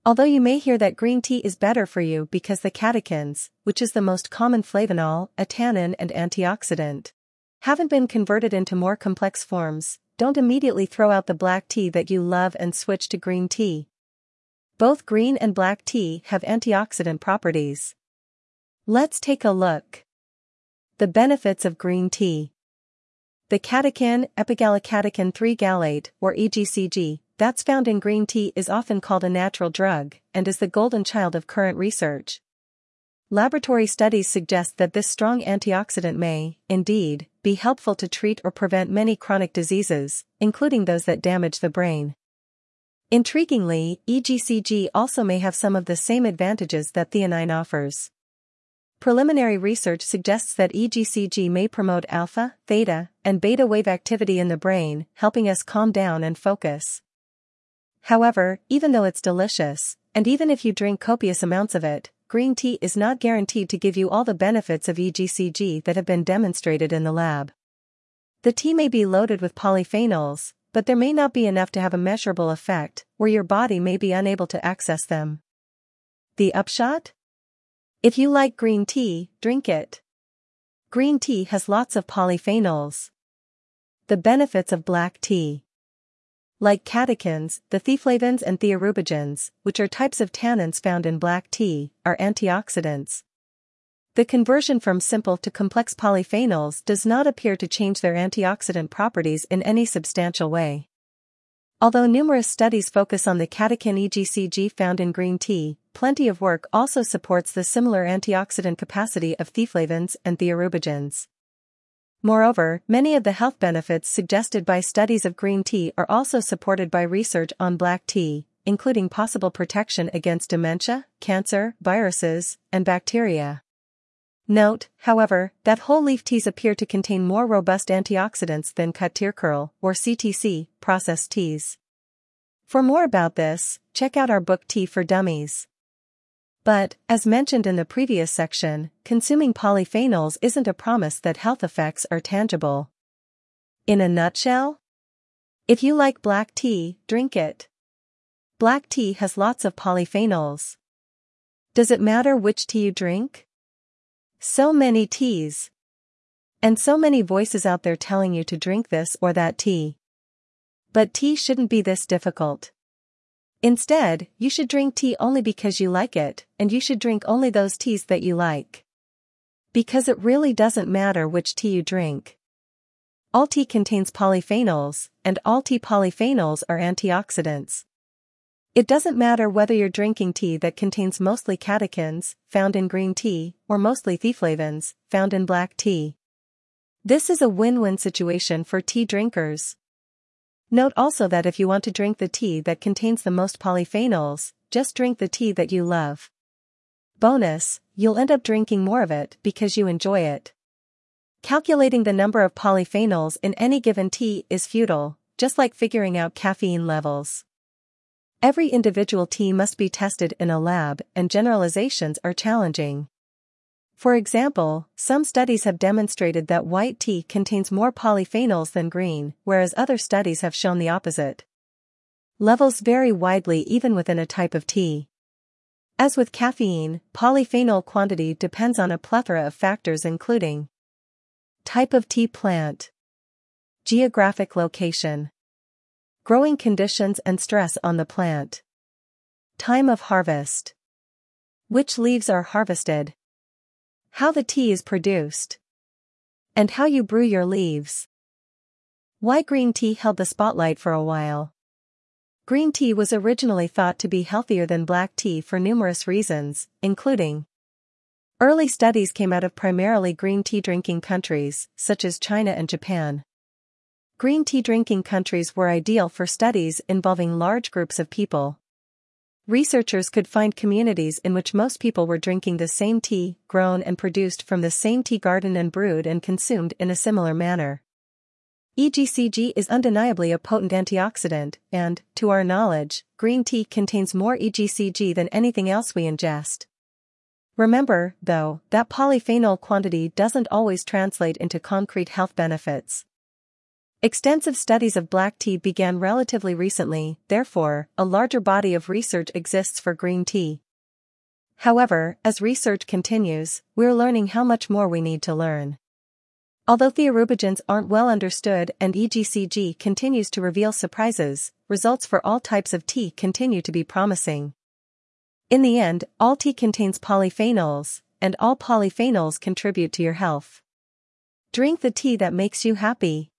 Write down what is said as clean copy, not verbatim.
Although you may hear that green tea is better for you because the catechins, which is the most common flavanol, a tannin and antioxidant, haven't been converted into more complex forms, don't immediately throw out the black tea that you love and switch to green tea. Both green and black tea have antioxidant properties. Let's take a look. The benefits of green tea. The catechin, epigallocatechin 3-gallate, or EGCG, that's found in green tea is often called a natural drug, and is the golden child of current research. Laboratory studies suggest that this strong antioxidant may, indeed, be helpful to treat or prevent many chronic diseases, including those that damage the brain. Intriguingly, EGCG also may have some of the same advantages that theanine offers. Preliminary research suggests that EGCG may promote alpha, theta, and beta wave activity in the brain, helping us calm down and focus. However, even though it's delicious, and even if you drink copious amounts of it, green tea is not guaranteed to give you all the benefits of EGCG that have been demonstrated in the lab. The tea may be loaded with polyphenols, but there may not be enough to have a measurable effect, or your body may be unable to access them. The upshot? If you like green tea, drink it. Green tea has lots of polyphenols. The benefits of black tea. Like catechins, the theaflavins and theorubigens, which are types of tannins found in black tea, are antioxidants. The conversion from simple to complex polyphenols does not appear to change their antioxidant properties in any substantial way. Although numerous studies focus on the catechin EGCG found in green tea, plenty of work also supports the similar antioxidant capacity of theaflavins and theorubigens. Moreover, many of the health benefits suggested by studies of green tea are also supported by research on black tea, including possible protection against dementia, cancer, viruses, and bacteria. Note, however, that whole leaf teas appear to contain more robust antioxidants than Kuttirkirl, or CTC, processed teas. For more about this, check out our book Tea for Dummies. But, as mentioned in the previous section, consuming polyphenols isn't a promise that health effects are tangible. In a nutshell? If you like black tea, drink it. Black tea has lots of polyphenols. Does it matter which tea you drink? So many teas. And so many voices out there telling you to drink this or that tea. But tea shouldn't be this difficult. Instead, you should drink tea only because you like it, and you should drink only those teas that you like. Because it really doesn't matter which tea you drink. All tea contains polyphenols, and all tea polyphenols are antioxidants. It doesn't matter whether you're drinking tea that contains mostly catechins, found in green tea, or mostly theaflavins, found in black tea. This is a win-win situation for tea drinkers. Note also that if you want to drink the tea that contains the most polyphenols, just drink the tea that you love. Bonus, you'll end up drinking more of it because you enjoy it. Calculating the number of polyphenols in any given tea is futile, just like figuring out caffeine levels. Every individual tea must be tested in a lab, and generalizations are challenging. For example, some studies have demonstrated that white tea contains more polyphenols than green, whereas other studies have shown the opposite. Levels vary widely even within a type of tea. As with caffeine, polyphenol quantity depends on a plethora of factors including type of tea plant, geographic location, growing conditions and stress on the plant, time of harvest, which leaves are harvested, how the tea is produced, and how you brew your leaves. Why green tea held the spotlight for a while. Green tea was originally thought to be healthier than black tea for numerous reasons, including early studies came out of primarily green tea drinking countries, such as China and Japan. Green tea drinking countries were ideal for studies involving large groups of people. Researchers could find communities in which most people were drinking the same tea, grown and produced from the same tea garden and brewed and consumed in a similar manner. EGCG is undeniably a potent antioxidant, and, to our knowledge, green tea contains more EGCG than anything else we ingest. Remember, though, that polyphenol quantity doesn't always translate into concrete health benefits. Extensive studies of black tea began relatively recently, therefore, a larger body of research exists for green tea. However, as research continues, we're learning how much more we need to learn. Although theorubigens aren't well understood and EGCG continues to reveal surprises, results for all types of tea continue to be promising. In the end, all tea contains polyphenols, and all polyphenols contribute to your health. Drink the tea that makes you happy.